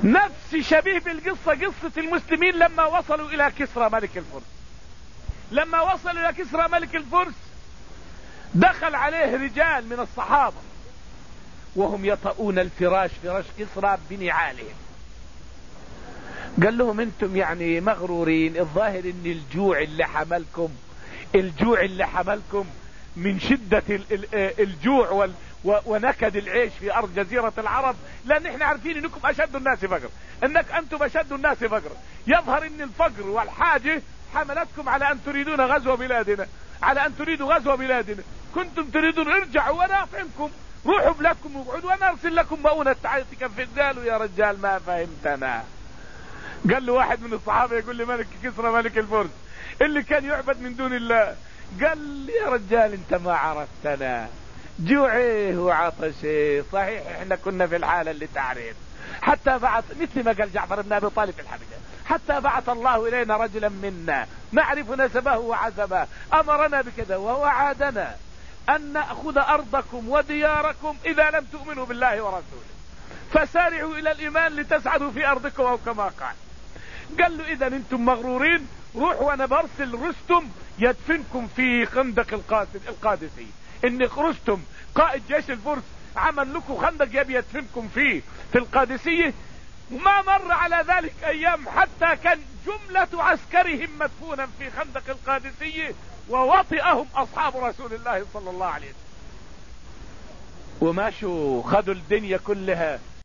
نفس شبيه بالقصة قصة المسلمين لما وصلوا الى كسرى ملك الفرس. لما وصلوا الى كسرى ملك الفرس دخل عليه رجال من الصحابة وهم يطؤون الفراش، فراش كسرى بنعالهم. قال لهم انتم يعني مغرورين، الظاهر ان الجوع اللي حملكم من شدة الجوع ونكد العيش في ارض جزيرة العرب، لان احنا عارفين انكم اشد الناس فقر، انتم اشد الناس فقر. يظهر ان الفقر والحاجة حملتكم على ان تريدون غزو بلادنا، على ان تريدوا غزو بلادنا. كنتم تريدون ارجعوا وانا اطعمكم، روحوا بلادكم وقعدوا وانا ارسل لكم مؤونة تكفي. قالوا يا رجال ما فهمتنا. قال له واحد من الصحابة يقول لي ملك كسرى ملك الفرس اللي كان يعبد من دون الله، قال لي يا رجال انت ما عرفتنا، جوعيه وعطشه صحيح، احنا كنا في الحالة اللي تعرف، حتى بعث مثل ما قال جعفر بن ابي طالب في الحبشة، حتى بعث الله الينا رجلا منا نعرف نسبه وعزبه امرنا بكذا ووعدنا ان نأخذ ارضكم ودياركم اذا لم تؤمنوا بالله ورسوله، فسارعوا الى الايمان لتسعدوا في ارضكم او كما قال. قال له اذا انتم مغرورين، روحوا وانا برسل رستم يدفنكم في خندق القادسي. ان رستم قائد جيش الفرس عمل لكم خندق يبي يدفنكم فيه في القادسية. وما مر على ذلك ايام حتى كان جملة عسكرهم مدفونا في خندق القادسية ووطئهم اصحاب رسول الله صلى الله عليه وسلم. وماشوا خذوا الدنيا كلها